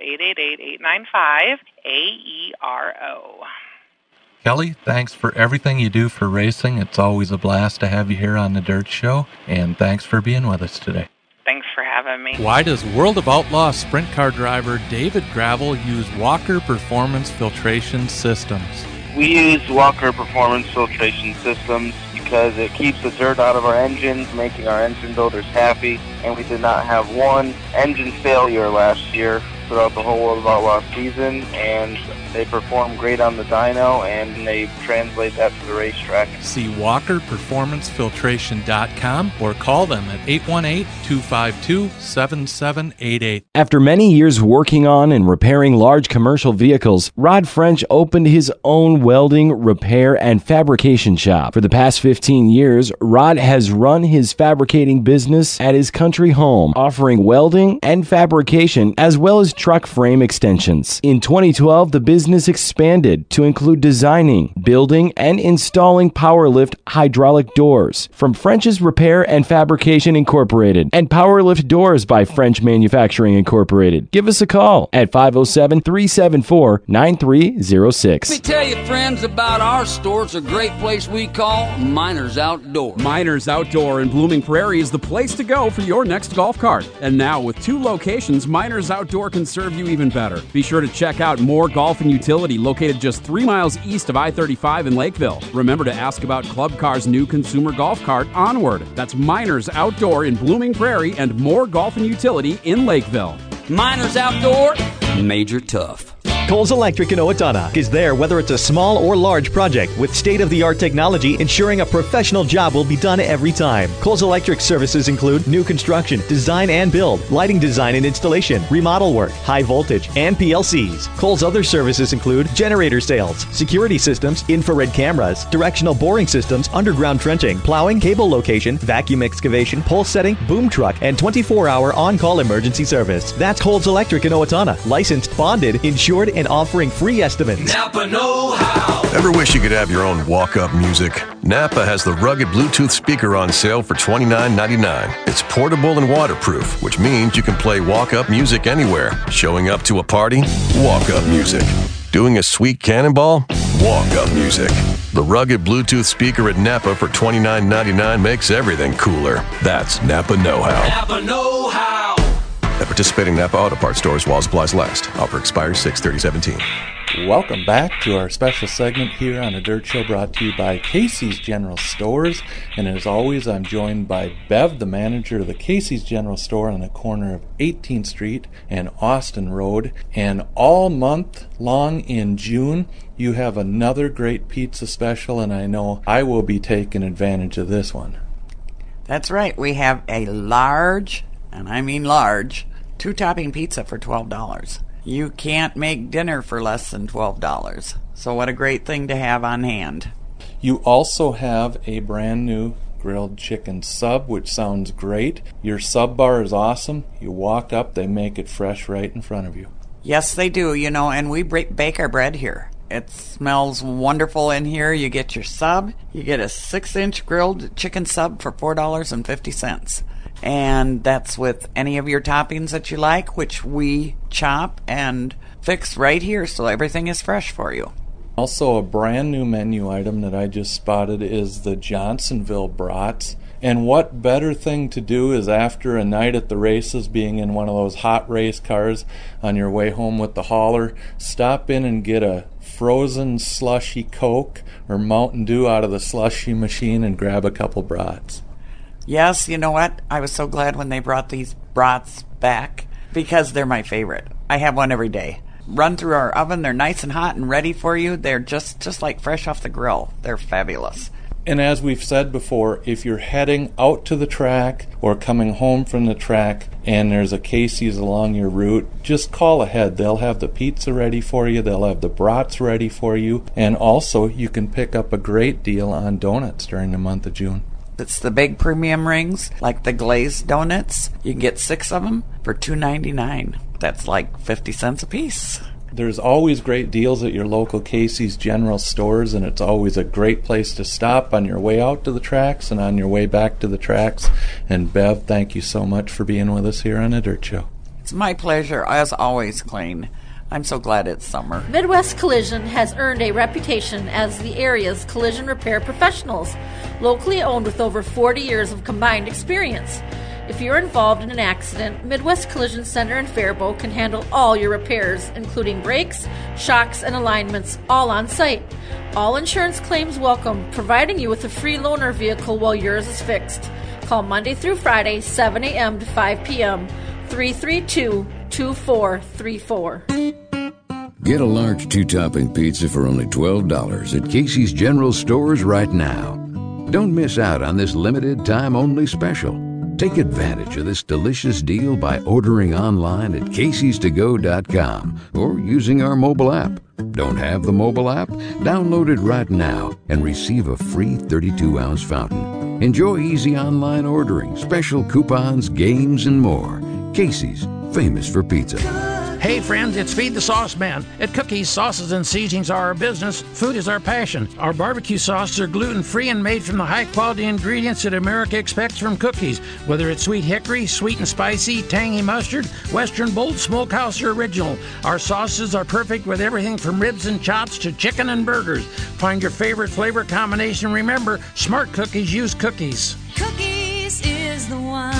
888-895-AERO. Kelly, thanks for everything you do for racing. It's always a blast to have you here on the Dirt Show, and thanks for being with us today. Thanks for having me. Why does World of Outlaw sprint car driver David Gravel use Walker Performance Filtration Systems? We use Walker Performance Filtration Systems because it keeps the dirt out of our engines, making our engine builders happy, and we did not have one engine failure last year throughout the whole World of Outlaw season, and and they perform great on the dyno, and they translate that to the racetrack. See WalkerPerformanceFiltration.com or call them at 818-252-7788. After many years working on and repairing large commercial vehicles, Rod French opened his own welding, repair, and fabrication shop. For the past 15 years, Rod has run his fabricating business at his country home, offering welding and fabrication as well as truck frame extensions. In 2012, the business expanded to include designing, building, and installing PowerLift hydraulic doors from French's Repair and Fabrication Incorporated and PowerLift Doors by French Manufacturing Incorporated. Give us a call at 507-374-9306. Let me tell you, friends, about our store. It's a great place we call Miners Outdoor. Miners Outdoor in Blooming Prairie is the place to go for your next golf cart. And now with 2 locations, Miners Outdoor can serve you even better. Be sure to check out More Golf and Utility, located just 3 miles east of I-35 in Lakeville. Remember to ask about Club Car's new consumer golf cart, Onward. That's Miners Outdoor in Blooming Prairie and More Golf and Utility in Lakeville. Miners Outdoor, Major Tough. Coles Electric in Owatonna is there whether it's a small or large project with state-of-the-art technology ensuring a professional job will be done every time. Coles Electric services include new construction, design and build, lighting design and installation, remodel work, high voltage, and PLCs. Coles' other services include generator sales, security systems, infrared cameras, directional boring systems, underground trenching, plowing, cable location, vacuum excavation, pole setting, boom truck, and 24-hour on-call emergency service. That's Coles Electric in Owatonna. Licensed, bonded, insured, and offering free estimates. Napa know-how. Ever wish you could have your own walk-up music? Napa has the rugged Bluetooth speaker on sale for $29.99. It's portable and waterproof, which means you can play walk-up music anywhere. Showing up to a party? Walk-up music. Doing a sweet cannonball? Walk-up music. The rugged Bluetooth speaker at Napa for $29.99 makes everything cooler. That's Napa know-how. Napa know-how. At participating Napa Auto Parts stores while supplies last. Offer expires 6/30/17. Welcome back to our special segment here on A Dirt Show, brought to you by Casey's General Stores. And as always, I'm joined by Bev, the manager of the Casey's General Store on the corner of 18th Street and Austin Road. And all month long in June, you have another great pizza special, and I know I will be taking advantage of this one. That's right. We have a large, and I mean large, 2-topping pizza for $12. You can't make dinner for less than $12. So what a great thing to have on hand. You also have a brand new grilled chicken sub, which sounds great. Your sub bar is awesome. You walk up, they make it fresh right in front of you. Yes, they do, and we bake our bread here. It smells wonderful in here. You get your sub. You get a 6-inch grilled chicken sub for $4.50. And that's with any of your toppings that you like, which we chop and fix right here, so everything is fresh for you. Also, a brand new menu item that I just spotted is the Johnsonville Brats. And what better thing to do is after a night at the races, being in one of those hot race cars on your way home with the hauler, stop in and get a frozen slushy Coke or Mountain Dew out of the slushy machine and grab a couple brats. Yes, you know what? I was so glad when they brought these brats back because they're my favorite. I have one every day. Run through our oven. They're nice and hot and ready for you. They're just like fresh off the grill. They're fabulous. And as we've said before, if you're heading out to the track or coming home from the track and there's a Casey's along your route, just call ahead. They'll have the pizza ready for you. They'll have the brats ready for you. And also, you can pick up a great deal on donuts during the month of June. It's the big premium rings, like the glazed donuts. You can get 6 of them for $2.99. That's like 50 cents a piece. There's always great deals at your local Casey's General Stores, and it's always a great place to stop on your way out to the tracks and on your way back to the tracks. And Bev, thank you so much for being with us here on A Dirt Show. It's my pleasure, as always, Clayne. I'm so glad it's summer. Midwest Collision has earned a reputation as the area's collision repair professionals, locally owned with over 40 years of combined experience. If you're involved in an accident, Midwest Collision Center in Faribault can handle all your repairs, including brakes, shocks, and alignments, all on site. All insurance claims welcome, providing you with a free loaner vehicle while yours is fixed. Call Monday through Friday, 7 a.m. to 5 p.m., 332-2434. Get a large 2-topping pizza for only $12 at Casey's General Stores right now. Don't miss out on this limited time only special. Take advantage of this delicious deal by ordering online at Casey'sToGo.com or using our mobile app. Don't have the mobile app? Download it right now and receive a free 32-ounce fountain. Enjoy easy online ordering, special coupons, games, and more. Casey's, famous for pizza. Hey friends, it's Feed the Sauce Man. At Cookies, sauces and seasonings are our business. Food is our passion. Our barbecue sauces are gluten-free and made from the high-quality ingredients that America expects from cookies. Whether it's sweet hickory, sweet and spicy, tangy mustard, Western Bold Smokehouse, or original, our sauces are perfect with everything from ribs and chops to chicken and burgers. Find your favorite flavor combination. Remember, smart cookies use cookies. Cookies is the one.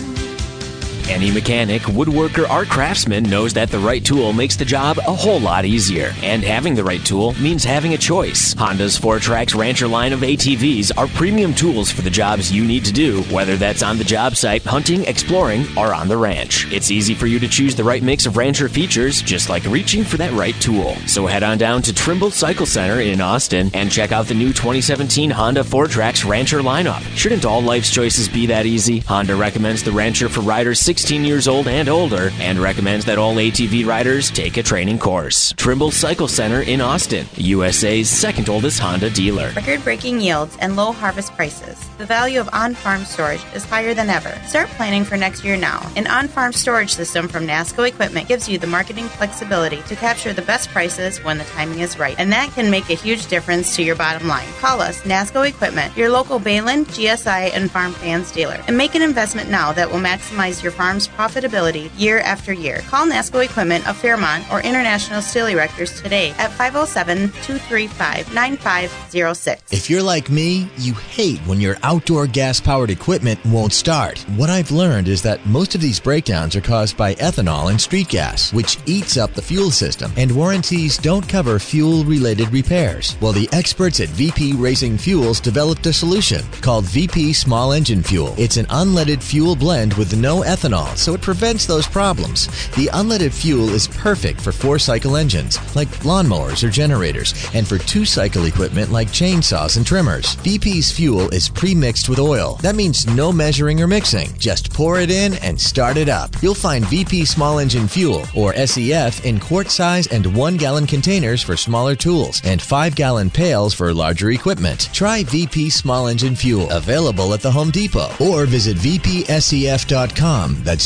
Any mechanic, woodworker, or craftsman knows that the right tool makes the job a whole lot easier. And having the right tool means having a choice. Honda's 4Trax Rancher line of ATVs are premium tools for the jobs you need to do, whether that's on the job site, hunting, exploring, or on the ranch. It's easy for you to choose the right mix of Rancher features, just like reaching for that right tool. So head on down to Trimble Cycle Center in Austin and check out the new 2017 Honda 4Trax Rancher lineup. Shouldn't all life's choices be that easy? Honda recommends the Rancher for riders 16 years old and older, and recommends that all ATV riders take a training course. Trimble Cycle Center in Austin, USA's second oldest Honda dealer. Record-breaking yields and low harvest prices. The value of on-farm storage is higher than ever. Start planning for next year now. An on-farm storage system from NASCO Equipment gives you the marketing flexibility to capture the best prices when the timing is right, and that can make a huge difference to your bottom line. Call us, NASCO Equipment, your local Balin, GSI, and Farm Fans dealer, and make an investment now that will maximize your farm's profitability year after year. Call NASCO Equipment of Fairmont or International Steel Erectors today at 507-235-9506. If you're like me, you hate when your outdoor gas-powered equipment won't start. What I've learned is that most of these breakdowns are caused by ethanol and street gas, which eats up the fuel system, and warranties don't cover fuel-related repairs. Well, the experts at VP Racing Fuels developed a solution called VP Small Engine Fuel. It's an unleaded fuel blend with no ethanol, so it prevents those problems. The unleaded fuel is perfect for 4-cycle engines, like lawnmowers or generators, and for 2-cycle equipment like chainsaws and trimmers. VP's fuel is pre-mixed with oil. That means no measuring or mixing. Just pour it in and start it up. You'll find VP Small Engine Fuel, or SEF, in quart size and 1-gallon containers for smaller tools, and 5-gallon pails for larger equipment. Try VP Small Engine Fuel, available at the Home Depot, or visit VPSEF.com. That's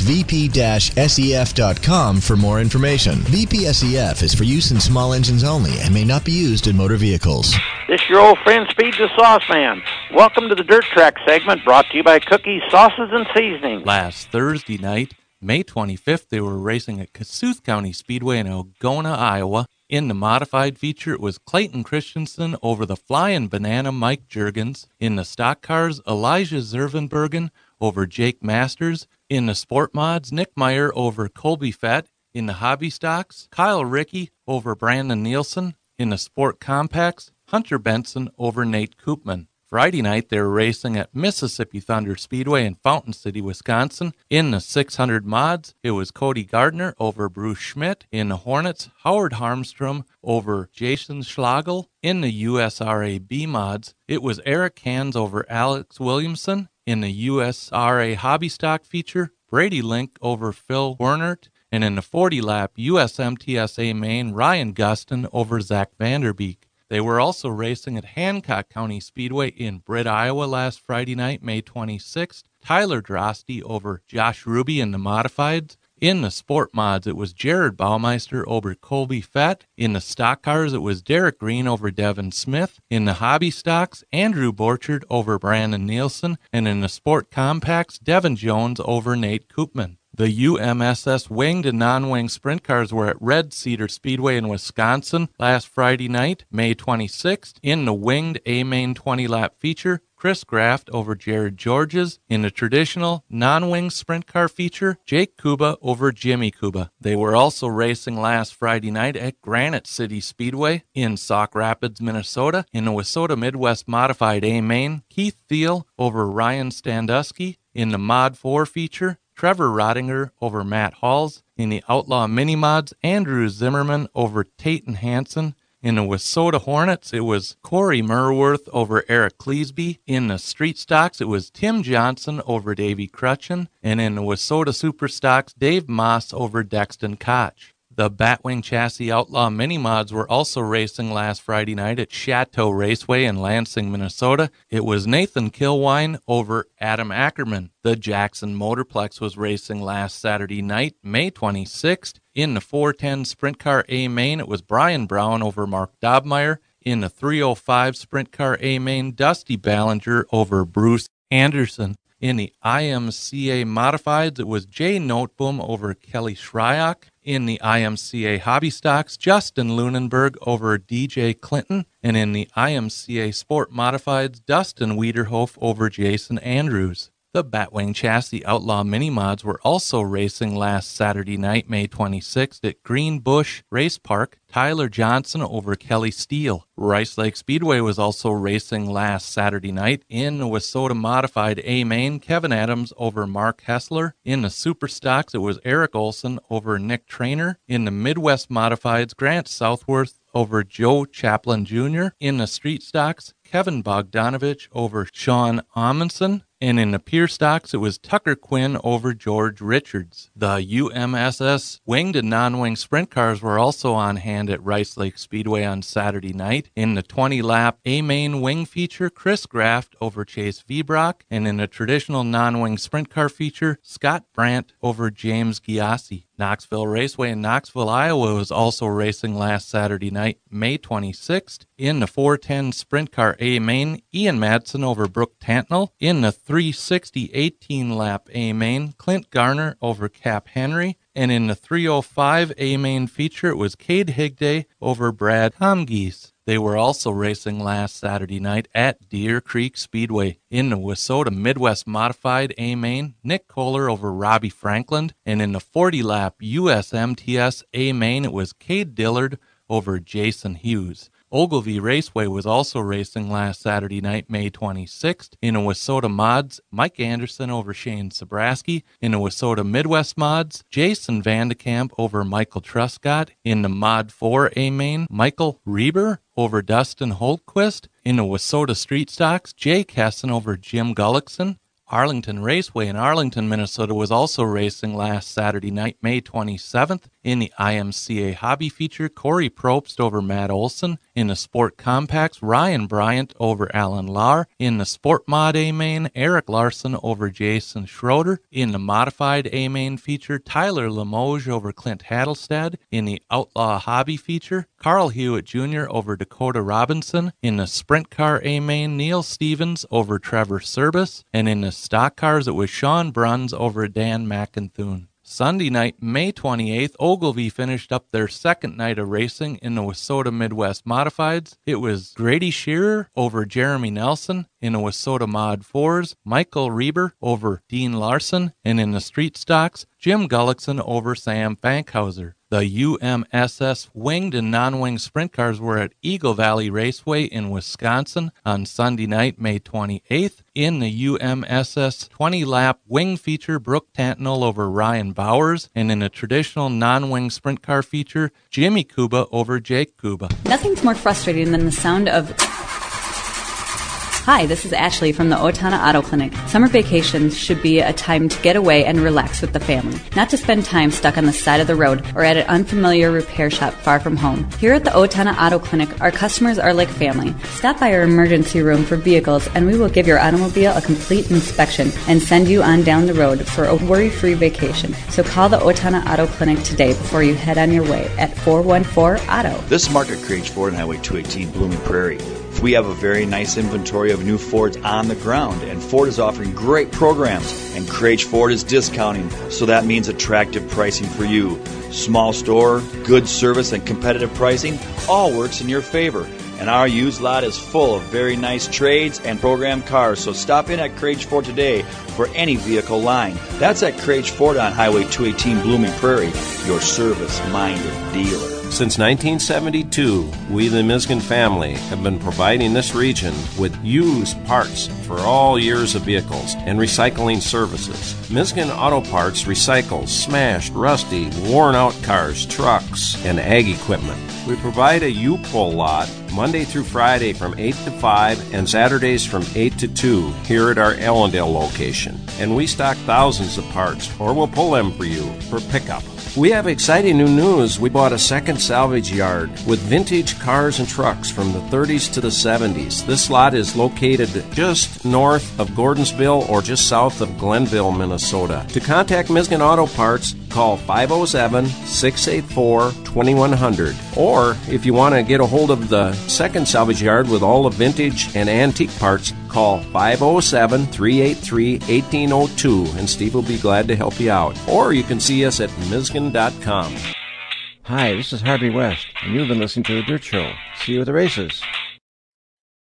VP-SEF.com for more information. VP-SEF is for use in small engines only and may not be used in motor vehicles. This is your old friend Speed the Sauce Man. Welcome to the Dirt Track segment brought to you by Cookies, Sauces, and Seasonings. Last Thursday night, May 25th, they were racing at Kossuth County Speedway in Algona, Iowa. In the modified feature, it was Clayton Christensen over the Flying Banana Mike Juergens. In the stock cars, Elijah Zervenbergen over Jake Masters. In the sport mods, Nick Meyer over Colby Fett. In the hobby stocks, Kyle Rickey over Brandon Nielsen. In the sport compacts, Hunter Benson over Nate Koopman. Friday night, they were racing at Mississippi Thunder Speedway in Fountain City, Wisconsin. In the 600 mods, it was Cody Gardner over Bruce Schmidt. In the Hornets, Howard Harmstrom over Jason Schlagel. In the USRA B mods, it was Eric Hans over Alex Williamson. In the USRA Hobby Stock feature, Brady Link over Phil Wernert. And in the 40-lap USMTSA main, Ryan Gustin over Zach Vanderbeek. They were also racing at Hancock County Speedway in Britt, Iowa last Friday night, May 26th. Tyler Drosty over Josh Ruby in the modifieds. In the sport mods, it was Jared Baumeister over Colby Fett. In the stock cars, it was Derek Green over Devin Smith. In the hobby stocks, Andrew Borchard over Brandon Nielsen. And in the sport compacts, Devin Jones over Nate Koopman. The UMSS winged and non-wing sprint cars were at Red Cedar Speedway in Wisconsin last Friday night, May 26th. In the winged A-Main 20-lap feature, Chris Graft over Jared Georges. In the traditional non-wing sprint car feature, Jake Kuba over Jimmy Kuba. They were also racing last Friday night at Granite City Speedway in Sauk Rapids, Minnesota. In the Wissota Midwest Modified A-Main, Keith Thiel over Ryan Standusky. In the Mod 4 feature, Trevor Rottinger over Matt Halls. In the Outlaw Mini Mods, Andrew Zimmerman over Tate and Hansen. In the Wissota Hornets, it was Corey Merworth over Eric Cleesby. In the Street Stocks, it was Tim Johnson over Davey Crutchen. And in the Wissota Super Stocks, Dave Moss over Dexton Koch. The Batwing Chassis Outlaw Mini Mods were also racing last Friday night at Chateau Raceway in Lansing, Minnesota. It was Nathan Kilwine over Adam Ackerman. The Jackson Motorplex was racing last Saturday night, May 26th. In the 410 Sprint Car A Main, it was Brian Brown over Mark Dobmeyer. In the 305 Sprint Car A Main, Dusty Ballinger over Bruce Anderson. In the IMCA Modifieds, it was Jay Noteboom over Kelly Shryock. In the IMCA Hobby Stocks, Justin Lunenberg over DJ Clinton. And in the IMCA Sport Modifieds, Dustin Wiederhof over Jason Andrews. The Batwing Chassis Outlaw Mini Mods were also racing last Saturday night, May 26th at Green Bush Race Park. Tyler Johnson over Kelly Steele. Rice Lake Speedway was also racing last Saturday night. In the Wissota Modified A-Main, Kevin Adams over Mark Hessler. In the Super Stocks, it was Eric Olson over Nick Trainer. In the Midwest Modifieds, Grant Southworth over Joe Chaplin Jr. In the Street Stocks, Kevin Bogdanovich over Sean Amundsen. And in the Pier Stocks, it was Tucker Quinn over George Richards. The UMSS winged and non-wing sprint cars were also on hand at Rice Lake Speedway on Saturday night. In the 20-lap A-Main wing feature, Chris Graft over Chase Vibrock. And in the traditional non-wing sprint car feature, Scott Brandt over James Giassi. Knoxville Raceway in Knoxville, Iowa was also racing last Saturday night, May 26th. In the 410 Sprint Car A-Main, Ian Madsen over Brooke Tantnell. In the 360 18-lap A-Main, Clint Garner over Cap Henry. And in the 305 A-Main feature, it was Cade Higday over Brad Comgeese. They were also racing last Saturday night at Deer Creek Speedway. In the Wissota Midwest Modified A-Main, Nick Kohler over Robbie Franklin. And in the 40-lap USMTS A-Main, it was Cade Dillard over Jason Hughes. Ogilvie Raceway was also racing last Saturday night, May 26th. In the Wissota Mods, Mike Anderson over Shane Sabraski. In the Wissota Midwest Mods, Jason Vandekamp over Michael Truscott. In the Mod 4 A-Main, Michael Reber over Dustin Holtquist. In the Wissota Street Stocks, Jay Kesson over Jim Gullickson. Arlington Raceway in Arlington, Minnesota was also racing last Saturday night, May 27th. In the IMCA Hobby feature, Corey Probst over Matt Olson. In the Sport Compacts, Ryan Bryant over Alan Lahr. In the Sport Mod A-Main, Eric Larson over Jason Schroeder. In the Modified A-Main feature, Tyler Limoges over Clint Hattelstad. In the Outlaw Hobby feature, Carl Hewitt Jr. over Dakota Robinson. In the Sprint Car A-Main, Neil Stevens over Trevor Serbus. And in the Stock Cars, it was Sean Bruns over Dan McInthune. Sunday night, May 28th, Ogilvie finished up their second night of racing in the Wissota Midwest Modifieds. It was Grady Shearer over Jeremy Nelson. In the Wissota Mod 4s, Michael Reber over Dean Larson. And in the Street Stocks, Jim Gullickson over Sam Fankhauser. The UMSS winged and non-wing sprint cars were at Eagle Valley Raceway in Wisconsin on Sunday night, May 28th. In the UMSS 20-lap wing feature, Brooke Tantnell over Ryan Bowers. And in a traditional non-wing sprint car feature, Jimmy Kuba over Jake Kuba. Nothing's more frustrating than the sound of... Hi, this is Ashley from the Otana Auto Clinic. Summer vacations should be a time to get away and relax with the family, not to spend time stuck on the side of the road or at an unfamiliar repair shop far from home. Here at the Otana Auto Clinic, our customers are like family. Stop by our emergency room for vehicles and we will give your automobile a complete inspection and send you on down the road for a worry-free vacation. So call the Otana Auto Clinic today before you head on your way at 414-AUTO. This is Mark at Crage Ford on Highway 218, Blooming Prairie. We have a very nice inventory of new Fords on the ground, and Ford is offering great programs, and Crage Ford is discounting, so that means attractive pricing for you. Small store, good service, and competitive pricing all works in your favor. And our used lot is full of very nice trades and program cars, so stop in at Crage Ford today for any vehicle line. That's at Crage Ford on Highway 218, Blooming Prairie, your service-minded dealer. Since 1972, we, the Miskin family, have been providing this region with used parts for all years of vehicles and recycling services. Miskin Auto Parts recycles smashed, rusty, worn-out cars, trucks, and ag equipment. We provide a U-Pull lot Monday through Friday from 8 to 5 and Saturdays from 8 to 2 here at our Allendale location. And we stock thousands of parts, or we'll pull them for you for pickup. We have exciting new news. We bought a second salvage yard with vintage cars and trucks from the 30s to the 70s. This lot is located just north of Gordonsville or just south of Glenville, Minnesota. To contact Miskin Auto Parts, call 507-684-2100. Or if you want to get a hold of the second salvage yard with all the vintage and antique parts, call 507-383-1802 and Steve will be glad to help you out. Or you can see us at Miskin.com. Hi, this is Harvey West, and you've been listening to The Dirt Show. See you at the races.